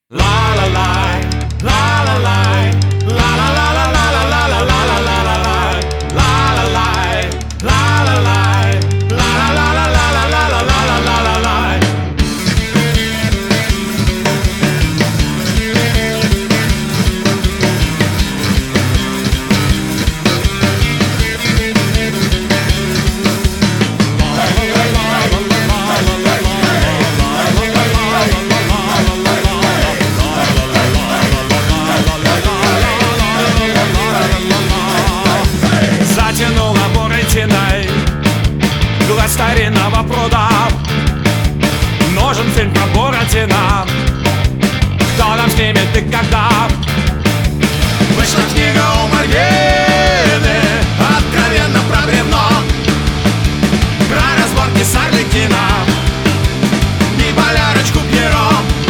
Затянула буратиной глаз старинного пруда. Нужен фильм про Буратино. Кто нам снимет и когда? Вышла книга у Мальвины, откровенно про бревно, про разборки с Арлекино и болярочку Пьеро.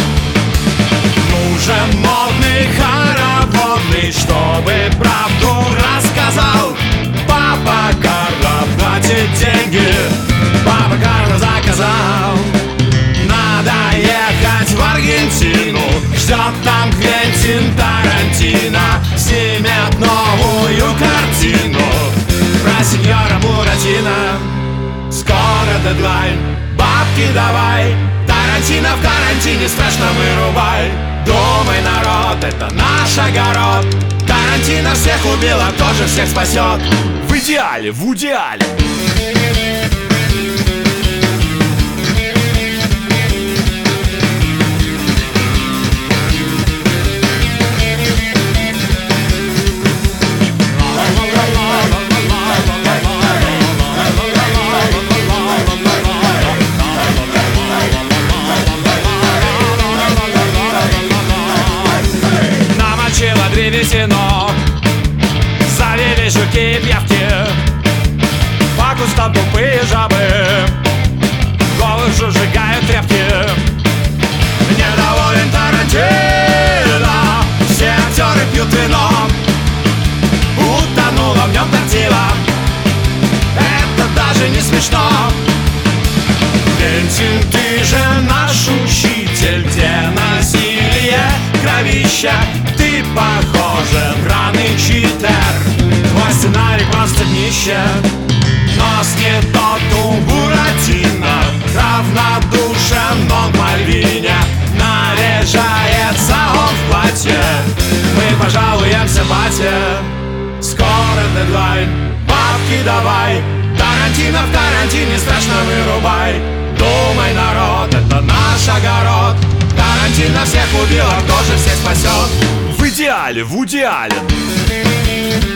Нужен модный хороводный, чтобы правду рассказал. Папа Карло платит деньги, папа Карло заказал. Надо ехать в Аргентину, ждет там Квентин Тарантино. Снимет новую картину про сеньора Буратино. Скоро дедлайн, бабки давай, Тарантино в карантине, страшно вырубай. Думай, народ, это наш огород. Тарантино всех убил, а тоже всех спасет. В идеале, в идеале. Намочила древесину, завели жуки и пьявки, по кустам тупые жабы, голых жужжигают тряпки. Недоволен Тарантино, все актеры пьют вино, утонула в нем тортила, это даже не смешно. Квентин, ты же наш учитель, где насилие, кровища. Ты похожа, бранный читер, твой сценарий просто днище. Нос не тот у Буратино, равнодушен он в Мальвине. Наряжается он в платье, мы пожалуемся бате. Скоро дедлайн, бабки давай, Тарантино в карантине, страшно вырубай. Думай, народ, это наш огород. Тарантино всех убил, а тоже всех спасет. В идеале, в идеале.